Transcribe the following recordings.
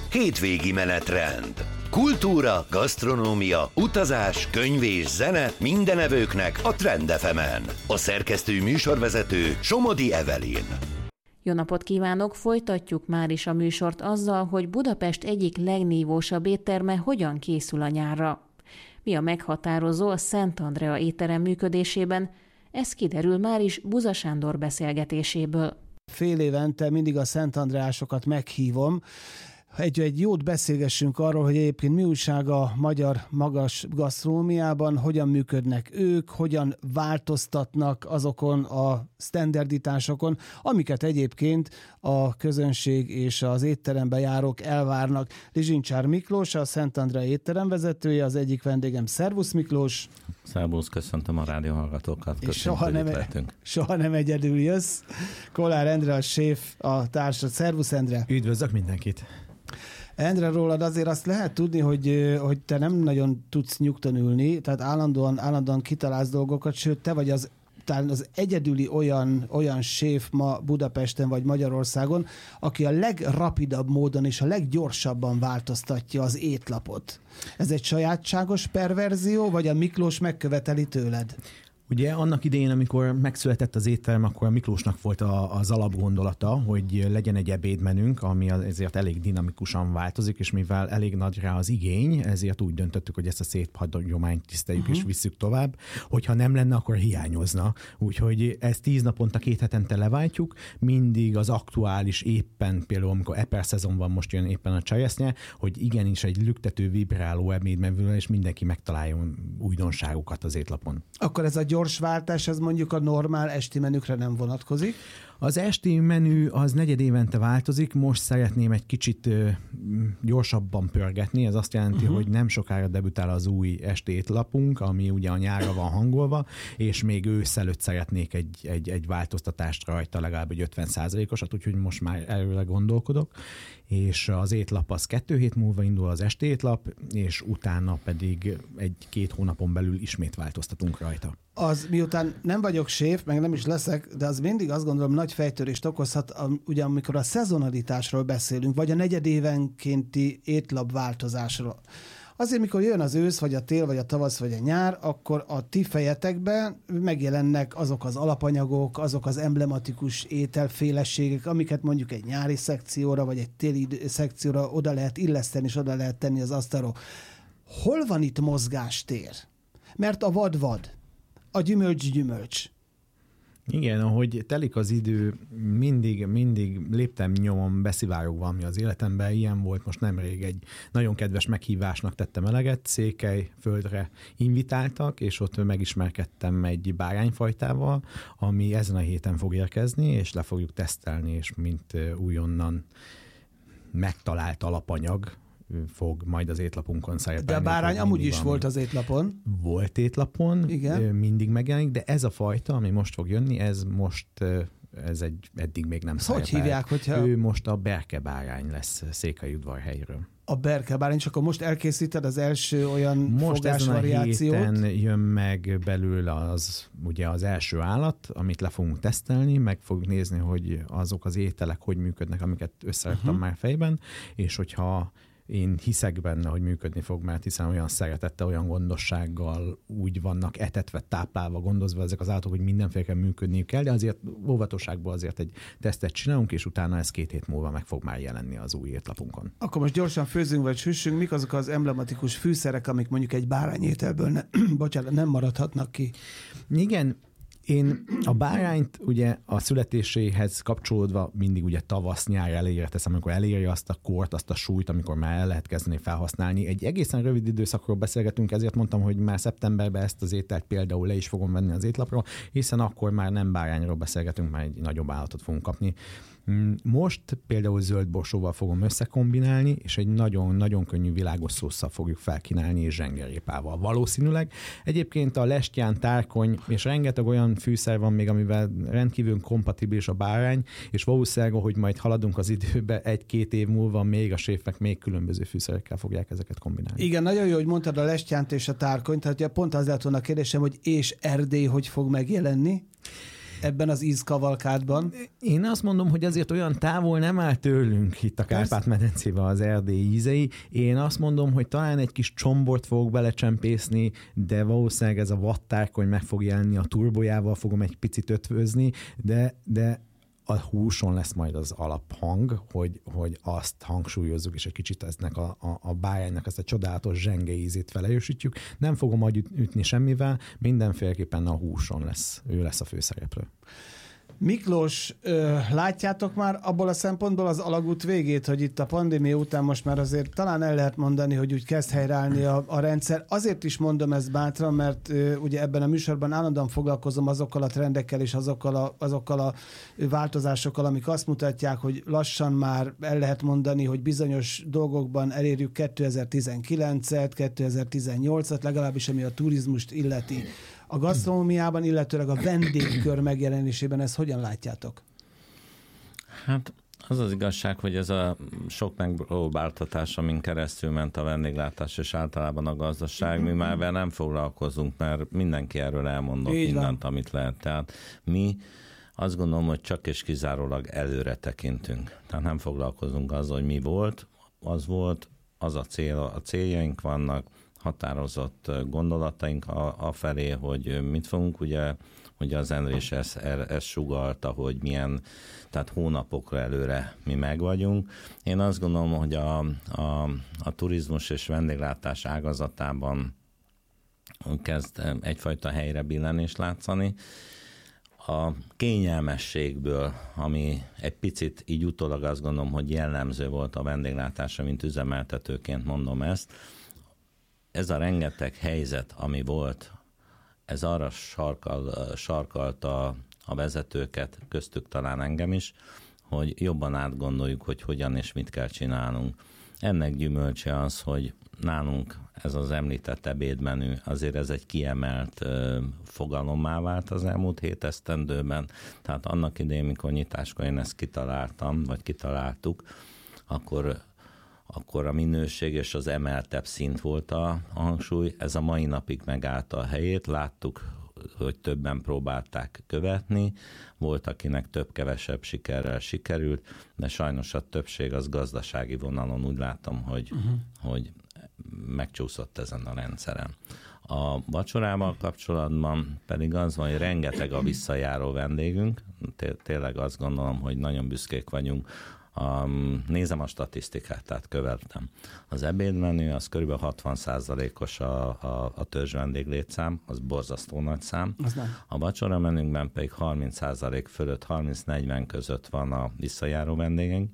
hétvégi menetrend. Kultúra, gasztronómia, utazás, könyv és zene minden evőknek a Trend FM-en. A szerkesztő műsorvezető Somodi Evelyn. Jó napot kívánok! Folytatjuk már is a műsort azzal, hogy Budapest egyik legnívósabb étterme hogyan készül a nyárra. Mi a meghatározó a Szent Andrea étterem működésében? Ez kiderül már is Buza Sándor beszélgetéséből. Fél évente mindig a Szent Andreásokat meghívom, egy jót beszélgessünk arról, hogy egyébként mi újság a magyar magas gasztronómiában, hogyan működnek ők, hogyan változtatnak azokon a sztenderditásokon, amiket egyébként a közönség és az étterembe járók elvárnak. Lizsincsár Miklós, a Szent Andrea étterem vezetője, az egyik vendégem. Szervusz Miklós! Szervusz, köszöntöm a rádióhallgatókat, köszönöm, hogy lehetünk. Soha nem egyedül jössz. Kollár Endre a séf, a társad. Szervusz Endre! Üdvözlök mindenkit! Endre, rólad azért azt lehet tudni, hogy te nem nagyon tudsz nyugton ülni, tehát állandóan kitalálsz dolgokat, sőt, te vagy talán az egyedüli olyan séf ma Budapesten vagy Magyarországon, aki a legrapidabb módon és a leggyorsabban változtatja az étlapot. Ez egy sajátságos perverzió, vagy a Miklós megköveteli tőled? Ugye annak idején, amikor megszületett az étterem, akkor a Miklósnak volt az alapgondolata, hogy legyen egy ebédmenünk, ami ezért elég dinamikusan változik, és mivel elég nagy rá az igény, ezért úgy döntöttük, hogy ezt a szép hagyományt tiszteljük és visszük tovább. Hogyha nem lenne, akkor hiányozna. Úgyhogy ezt 10 naponta, 2 hetente leváltjuk, mindig az aktuális éppen, például amikor eper szezon van, most jön éppen a csajesznye, hogy igenis egy lüktető, vibráló ebédmenü, és mindenki megtaláljon újdonságokat az étlapon. Akkor ez a gyors váltás, ez mondjuk a normál esti menükre nem vonatkozik? Az esti menü az negyed évente változik, most szeretném egy kicsit gyorsabban pörgetni, ez azt jelenti, hogy nem sokára debütál az új esti étlapunk, ami ugye a nyárra van hangolva, és még ősz előtt szeretnék egy változtatást rajta, legalább egy 50%-osat, úgyhogy most már előre gondolkodok, és az étlap az 2 hét múlva indul az esti étlap, és utána pedig 1-2 hónapon belül ismét változtatunk rajta. Az miután nem vagyok séf, meg nem is leszek, de az mindig azt gondolom nagy fejtörést okozhat, ugye amikor a szezonalitásról beszélünk, vagy a negyedévenkénti étlapváltozásról. Azért, mikor jön az ősz, vagy a tél, vagy a tavasz, vagy a nyár, akkor a ti fejetekben megjelennek azok az alapanyagok, azok az emblematikus ételféleségek, amiket mondjuk egy nyári szekcióra, vagy egy téli szekcióra oda lehet illeszteni, és oda lehet tenni az asztalra. Hol van itt mozgástér? Mert a vad, a gyümölcs. Igen, ahogy telik az idő, mindig léptem nyomon beszivárogva, ami az életemben ilyen volt. Most nemrég egy nagyon kedves meghívásnak tettem eleget, Székelyföldre invitáltak, és ott megismerkedtem egy bárányfajtával, ami ezen a héten fog érkezni, és le fogjuk tesztelni, és mint újonnan megtalált alapanyag fog majd az étlapunkon szerepelni. De a bárány amúgy is volt az étlapon. Volt étlapon, igen. Mindig megjelenik, de ez a fajta, ami most fog jönni, eddig még nem szerepel. Hogy hívják, hogyha... Ő most a berke bárány lesz Székelyudvarhelyről. A berke bárány, csak akkor most elkészíted az első olyan fogásvariációt? Most ezen a héten jön meg belőle ugye az első állat, amit le fogunk tesztelni, meg fogjuk nézni, hogy azok az ételek hogy működnek, amiket összeraktam már fejben, és hogyha én hiszek benne, hogy működni fog, mert hiszen olyan szeretettel, olyan gondossággal úgy vannak etetve, táplálva, gondozva ezek az állatok, hogy mindenféleképpen működniük kell, de azért óvatosságból azért egy tesztet csinálunk, és utána ez 2 hét múlva meg fog már jelenni az új étlapunkon. Akkor most gyorsan főzünk vagy süssünk, mik azok az emblematikus fűszerek, amik mondjuk egy bárányételből nem maradhatnak ki? Igen, én a bárányt ugye a születéséhez kapcsolódva mindig ugye tavasz-nyár elejére teszem, amikor eléri azt a kort, azt a súlyt, amikor már el lehet kezdeni felhasználni. Egy egészen rövid időszakról beszélgetünk, ezért mondtam, hogy már szeptemberben ezt az ételt például le is fogom venni az étlapról, hiszen akkor már nem bárányról beszélgetünk, már egy nagyobb állatot fogunk kapni. Most például zöld borsóval fogom összekombinálni, és egy nagyon-nagyon könnyű világos szósszal fogjuk felkínálni, és zsengerépával. Valószínűleg egyébként a lestján, tárkony, és rengeteg olyan fűszer van még, amivel rendkívül kompatibilis a bárány, és valószínűleg, hogy majd haladunk az időbe, 1-2 év múlva még a séfek még különböző fűszerekkel fogják ezeket kombinálni. Igen, nagyon jó, hogy mondtad a lestjánt és a tárkonyt, tehát pont az lett volna a kérdésem, hogy és Erdély hogy fog megjelenni? ebben az ízkavalkádban? Én azt mondom, hogy azért olyan távol nem áll tőlünk itt a Kárpát-medencében az erdélyi ízei. Én azt mondom, hogy talán egy kis csombort fogok belecsempészni, de valószínűleg ez a vattárkony meg fog jelenni, a turbójával fogom egy picit ötvözni, de a húson lesz majd az alaphang, hogy azt hangsúlyozzuk, és egy kicsit eznek a bájánynak ezt a csodálatos zsenge ízét felerősítjük. Nem fogom majd ütni semmivel, mindenféleképpen a húson lesz. Ő lesz a főszereplő. Miklós, látjátok már abból a szempontból az alagút végét, hogy itt a pandémia után most már azért talán el lehet mondani, hogy úgy kezd helyreállni a rendszer. Azért is mondom ezt bátran, mert ugye ebben a műsorban állandóan foglalkozom azokkal a trendekkel és azokkal a változásokkal, amik azt mutatják, hogy lassan már el lehet mondani, hogy bizonyos dolgokban elérjük 2019-et, 2018-at, legalábbis ami a turizmust illeti. A gasztronómiában, illetőleg a vendégkör megjelenésében ezt hogyan látjátok? Hát az az igazság, hogy ez a sok megpróbáltatás, amin keresztül ment a vendéglátás és általában a gazdaság, mi már nem foglalkozunk, mert mindenki erről elmondott mindent, amit lehet. Tehát mi azt gondolom, hogy csak és kizárólag előre tekintünk. Tehát nem foglalkozunk azzal, hogy mi volt, az a cél, a céljaink vannak, határozott gondolataink afelé, hogy mit fogunk, ugye az Endrés ezt sugallta, hogy milyen, tehát hónapokra előre mi megvagyunk. Én azt gondolom, hogy a turizmus és vendéglátás ágazatában kezd egyfajta helyre billenést látszani. A kényelmességből, ami egy picit így utólag azt gondolom, hogy jellemző volt a vendéglátásra, mint üzemeltetőként mondom ezt, ez a rengeteg helyzet, ami volt, ez arra sarkalta a vezetőket, köztük talán engem is, hogy jobban átgondoljuk, hogy hogyan és mit kell csinálnunk. Ennek gyümölcse az, hogy nálunk ez az említett ebédmenü, azért ez egy kiemelt fogalommá vált az elmúlt 7 esztendőben. Tehát annak idején, mikor nyitáskor én ezt kitaláltuk, akkor a minőség és az emeltebb szint volt a hangsúly. Ez a mai napig megállta a helyét. Láttuk, hogy többen próbálták követni. Volt, akinek több-kevesebb sikerrel sikerült, de sajnos a többség az gazdasági vonalon úgy látom, hogy megcsúszott ezen a rendszeren. A vacsorával kapcsolatban pedig az van, hogy rengeteg a visszajáró vendégünk. Tényleg azt gondolom, hogy nagyon büszkék vagyunk. Nézem a statisztikát, tehát követtem. Az ebédmenü az kb. 60%-os a törzs vendéglétszám, az borzasztó nagy szám. A vacsora menünkben pedig 30% fölött, 30-40 között van a visszajáró vendégeink.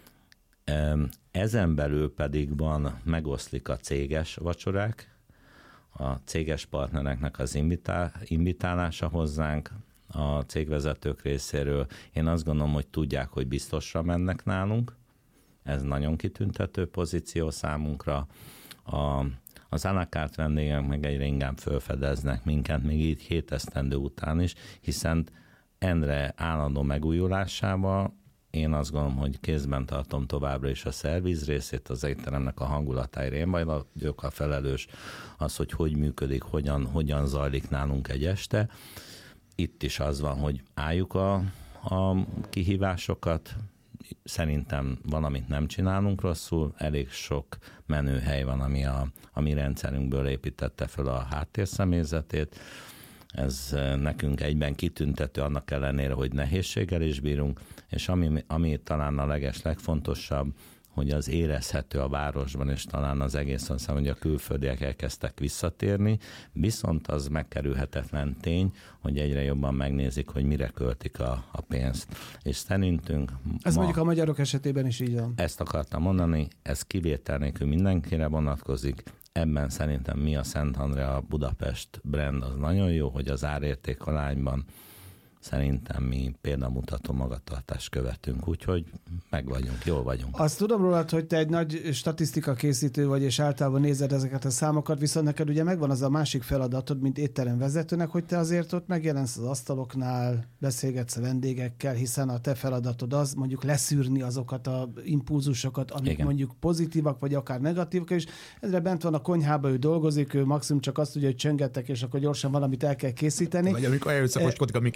Ezen belül pedig megoszlik a céges vacsorák, a céges partnereknek az invitálása hozzánk, a cégvezetők részéről. Én azt gondolom, hogy tudják, hogy biztosra mennek nálunk. Ez nagyon kitüntető pozíció számunkra. Az à la carte vendégek meg egyre inkább felfedeznek minket, még így 7 esztendő után is, hiszen Endre állandó megújulásával én azt gondolom, hogy kézben tartom továbbra is a szerviz részét, az étteremnek a hangulatáért. Én vagyok a felelős az, hogy működik, hogyan zajlik nálunk egy este. Itt is az van, hogy álljuk a kihívásokat, szerintem valamit nem csinálunk rosszul, elég sok menőhely van, ami a mi rendszerünkből építette föl a háttérszemélyzetét. Ez nekünk egyben kitüntető, annak ellenére, hogy nehézséggel is bírunk, és ami talán a legfontosabb, hogy az érezhető a városban, és talán az egészen szám, hogy a külföldiek elkezdtek visszatérni, viszont az megkerülhetetlen tény, hogy egyre jobban megnézik, hogy mire költik a pénzt. És szerintünk ez mondjuk a magyarok esetében is így van. Ezt akartam mondani, ez kivétel nélkül mindenkire vonatkozik. Ebben szerintem mi a Szentandrea Budapest brand az nagyon jó, hogy az árérték arányban szerintem mi példamutató magatartást követünk, úgyhogy meg vagyunk, jól vagyunk. Azt tudom rólad, hogy te egy nagy statisztika készítő vagy, és általában nézed ezeket a számokat, viszont neked ugye megvan az a másik feladatod, mint étteremvezetőnek, hogy te azért ott megjelensz az asztaloknál, beszélgetsz a vendégekkel, hiszen a te feladatod az mondjuk leszűrni azokat a impulzusokat, amik igen, mondjuk pozitívak, vagy akár negatívak, és ezre bent van a konyhába, ő dolgozik, ő maximum csak azt tudja, hogy csöngettek, és akkor gyorsan valamit el kell készíteni. Vagy amikor előszakoskodik, amik így gyere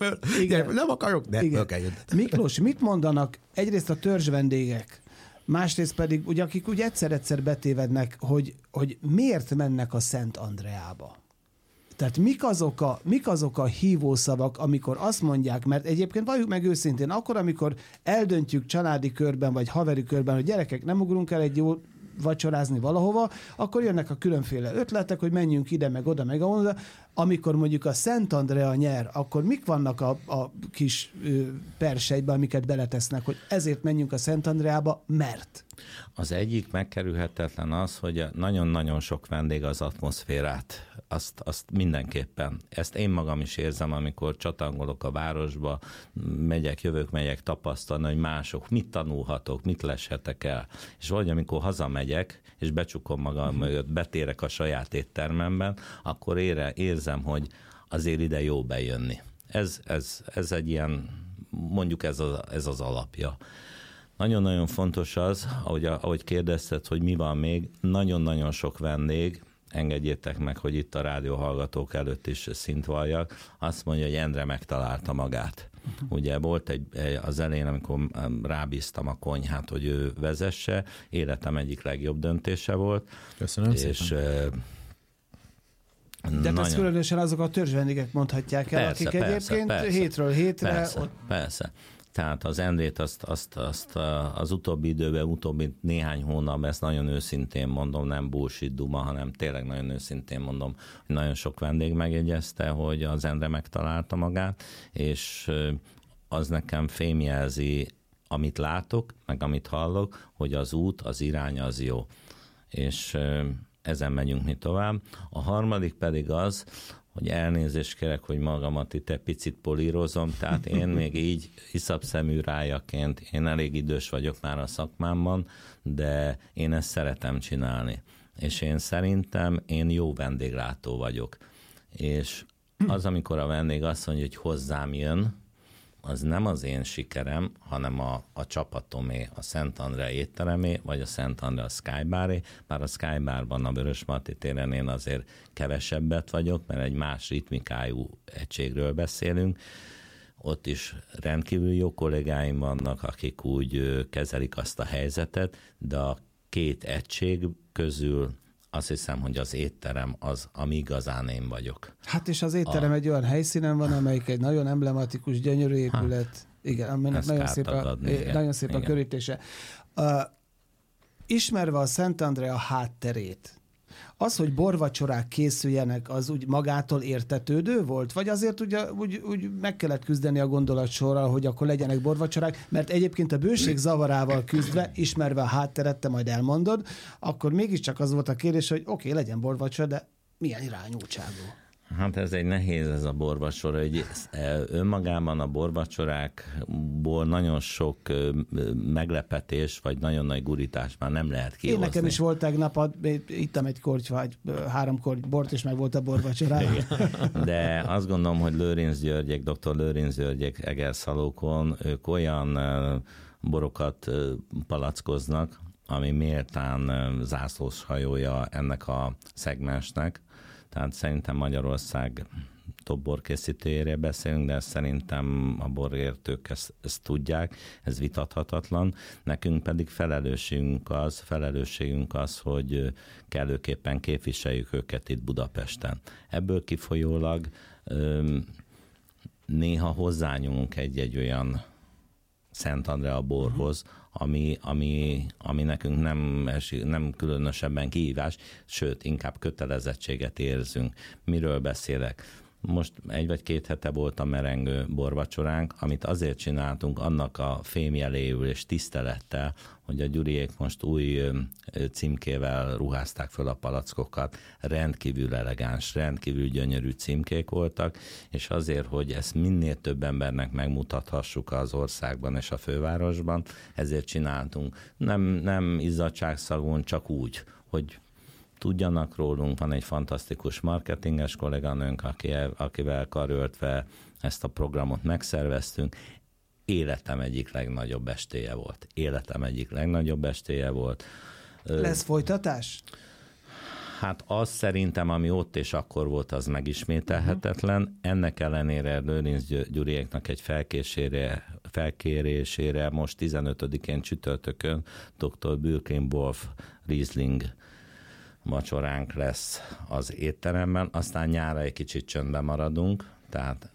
föl. Igen. Nem akarok, de föl kell jönni. Miklós, mit mondanak egyrészt a törzs vendégek, másrészt pedig, ugye, akik úgy egyszer-egyszer betévednek, hogy miért mennek a Szent Andreába? Tehát mik azok a hívószavak, amikor azt mondják, mert egyébként valljuk meg őszintén, akkor, amikor eldöntjük családi körben, vagy haveri körben, hogy gyerekek, nem ugrunk el egy jó vacsorázni valahova, akkor jönnek a különféle ötletek, hogy menjünk ide, meg oda, meg oda. Amikor mondjuk a Szent Andrea nyer, akkor mik vannak a kis persejtben, amiket beletesznek, hogy ezért menjünk a Szent Andreába, mert? Az egyik megkerülhetetlen az, hogy nagyon-nagyon sok vendég az atmoszférát, azt mindenképpen. Ezt én magam is érzem, amikor csatangolok a városba, megyek, tapasztalni, hogy mások mit tanulhatok, mit leshetek el. És vagy amikor hazamegyek, és becsukom magam mögött, betérek a saját éttermemben, akkor érzem, hogy azért ide jó bejönni. Ez egy ilyen, mondjuk ez az alapja. Nagyon-nagyon fontos az, ahogy kérdezted, hogy mi van még, nagyon-nagyon sok vendég, engedjétek meg, hogy itt a rádióhallgatók előtt is szint valljak, azt mondja, hogy Endre megtalálta magát. Ugye volt az elején, amikor rábíztam a konyhát, hogy ő vezesse, életem egyik legjobb döntése volt. Köszönöm és de ezt különösen azok a törzsvendégek mondhatják el, persze, akik egyébként hétről hétre... Persze. Tehát az Endrét azt az utóbbi időben, utóbbi néhány hónapban, ezt nagyon őszintén mondom, nem bullshit duma, hanem tényleg nagyon őszintén mondom, hogy nagyon sok vendég megjegyezte, hogy az Endre megtalálta magát, és az nekem fémjelzi, amit látok, meg amit hallok, hogy az út, az irány az jó. És ezen megyünk mi tovább. A harmadik pedig az, hogy elnézést kérek, hogy magamat itt egy picit polírozom, tehát én még így iszapszemű rájaként, én elég idős vagyok már a szakmámban, de én ezt szeretem csinálni. És én szerintem jó vendéglátó vagyok. És az, amikor a vendég azt mondja, hogy hozzám jön, az nem az én sikerem, hanem a csapatomé, a Szent Andrea étteremé, vagy a Szent Andrea Skybaré, bár a Skybarban a Vörösmarty téren én azért kevesebbet vagyok, mert egy más ritmikájú egységről beszélünk. Ott is rendkívül jó kollégáim vannak, akik úgy kezelik azt a helyzetet, de a két egység közül azt hiszem, hogy az étterem az, ami igazán én vagyok. Hát és az étterem egy olyan helyszínen van, amelyik egy nagyon emblematikus, gyönyörű épület. Igen, aminek nagyon szép a körítése. Ismerve a Szent Andrea hátterét, az, hogy borvacsorák készüljenek, az úgy magától értetődő volt? Vagy azért úgy meg kellett küzdeni a gondolatsorral, hogy akkor legyenek borvacsorák, mert egyébként a bőség zavarával küzdve, ismerve a hátteret, te majd elmondod, akkor mégiscsak az volt a kérdés, hogy oké, legyen borvacsora, de milyen irányultságú? Hát ez egy nehéz ez a borvacsora, hogy önmagában a borvacsorákból nagyon sok meglepetés, vagy nagyon nagy gurítás már nem lehet kihozni. Én nekem is volt tegnap, ittam egy korty, vagy 3 korty bort, és meg volt a borvacsorája. De azt gondolom, hogy dr. Lőrinc Györgyek Egerszalókon, ők olyan borokat palackoznak, ami méltán zászlós hajója ennek a szegmensnek. Tehát szerintem Magyarország top borkészítőjére beszélünk, de szerintem a borértők ezt tudják, ez vitathatatlan. Nekünk pedig felelősségünk az, hogy kellőképpen képviseljük őket itt Budapesten. Ebből kifolyólag néha hozzányúlunk egy olyan Szent Andrea borhoz, ami nekünk nem különösebben kihívás, sőt, inkább kötelezettséget érzünk. Miről beszélek? Most 1 vagy 2 hete volt a merengő borvacsoránk, amit azért csináltunk annak a fémjeléül és tisztelettel, hogy a Gyuriék most új címkével ruházták föl a palackokat, rendkívül elegáns, rendkívül gyönyörű címkék voltak, és azért, hogy ezt minél több embernek megmutathassuk az országban és a fővárosban, ezért csináltunk. Nem izzadságszagúan, csak úgy, hogy tudjanak rólunk, van egy fantasztikus marketinges kolléganőnk, akivel karöltve ezt a programot megszerveztünk. Életem egyik legnagyobb estéje volt. Lesz folytatás? Hát az szerintem, ami ott és akkor volt, az megismételhetetlen. Ennek ellenére Lőrinc Gyuriéknak egy felkérésére most 15-én csütörtökön dr. Birkenborf Riesling vacsoránk lesz az étteremben, aztán nyára egy kicsit csöndben maradunk, tehát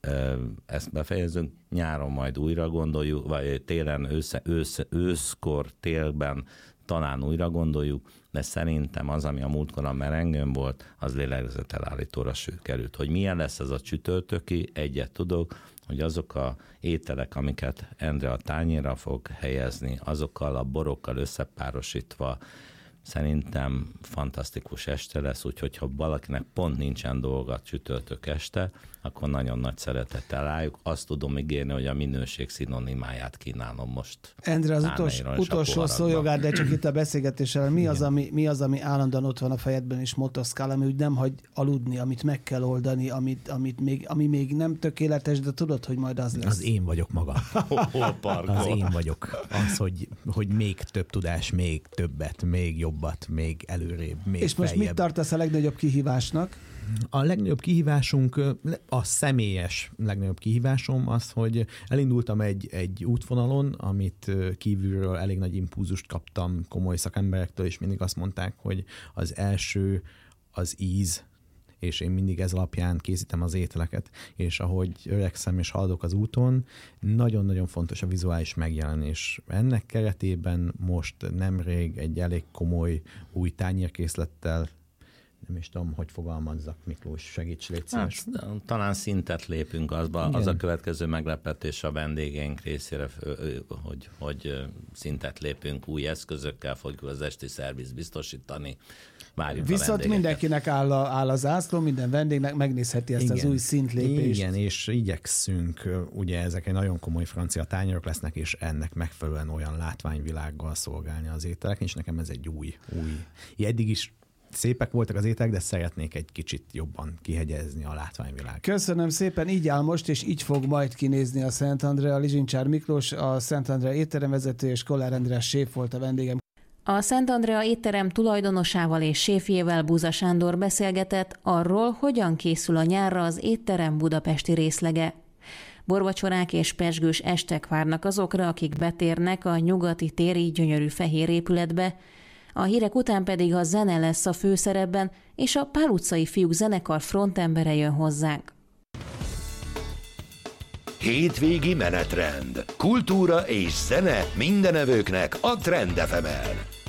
ezt befejezünk, nyáron majd újra gondoljuk, vagy télen, őszkor, télben talán újra gondoljuk, de szerintem az, ami a múltkor a merengőn volt, az lélegzetelállítóra került. Hogy milyen lesz ez a csütörtöki, egyet tudok, hogy azok a ételek, amiket Endre a tányérra fog helyezni, azokkal a borokkal összepárosítva, szerintem fantasztikus este lesz, úgyhogy ha valakinek pont nincsen dolga csütörtök este, akkor nagyon nagy szeretettel álljuk. Azt tudom ígérni, hogy a minőség szinonimáját kínálom most. Endre, az utolsó szójogát, de csak itt a beszélgetéssel, mi az, ami állandóan ott van a fejedben és motoszkál, ami úgy nem hagy aludni, amit meg kell oldani, ami még nem tökéletes, de tudod, hogy majd az lesz. Az én vagyok maga. Az én vagyok. Az, hogy még több tudás, még többet, még jobbat, még előrébb, még és most mit tartasz a legnagyobb kihívásnak? A legnagyobb kihívásunk, a személyes legnagyobb kihívásom az, hogy elindultam egy útvonalon, amit kívülről elég nagy impulzust kaptam komoly szakemberektől, és mindig azt mondták, hogy az első az íz, és én mindig ez alapján készítem az ételeket, és ahogy öregszem és haladok az úton, nagyon-nagyon fontos a vizuális megjelenés. Ennek keretében most nemrég egy elég komoly új tányérkészlettel, nem is tudom, hogy fogalmazzak, Miklós, segíts, légy szíves. Hát, talán szintet lépünk azba. Igen. Az a következő meglepetés a vendégeink részére, hogy szintet lépünk, új eszközökkel fogjuk az esti szervizt biztosítani. Várjuk. Viszont mindenkinek áll az zászló, minden vendégnek megnézheti ezt az új szintlépést. Igen, és igyekszünk, ugye ezek egy nagyon komoly francia tányérok lesznek, és ennek megfelelően olyan látványvilággal szolgálni az ételek, és nekem ez egy új. Eddig is szépek voltak az ételek, de szeretnék egy kicsit jobban kihegyezni a látványvilág. Köszönöm szépen, így áll most, és így fog majd kinézni a Szentandrea. Lizsincsár Miklós, a Szentandrea étteremvezető, és Kollár András séf volt a vendégem. A Szentandrea étterem tulajdonosával és séfjével Buza Sándor beszélgetett arról, hogyan készül a nyárra az étterem budapesti részlege. Borvacsorák és pezsgős estek várnak azokra, akik betérnek a nyugati téri gyönyörű fehér épületbe. A hírek után pedig a zene lesz a főszerepben, és a Pál utcai fiúk zenekar frontembere jön hozzánk. Hétvégi menetrend. Kultúra és zene mindenevőknek a Trend FM-en.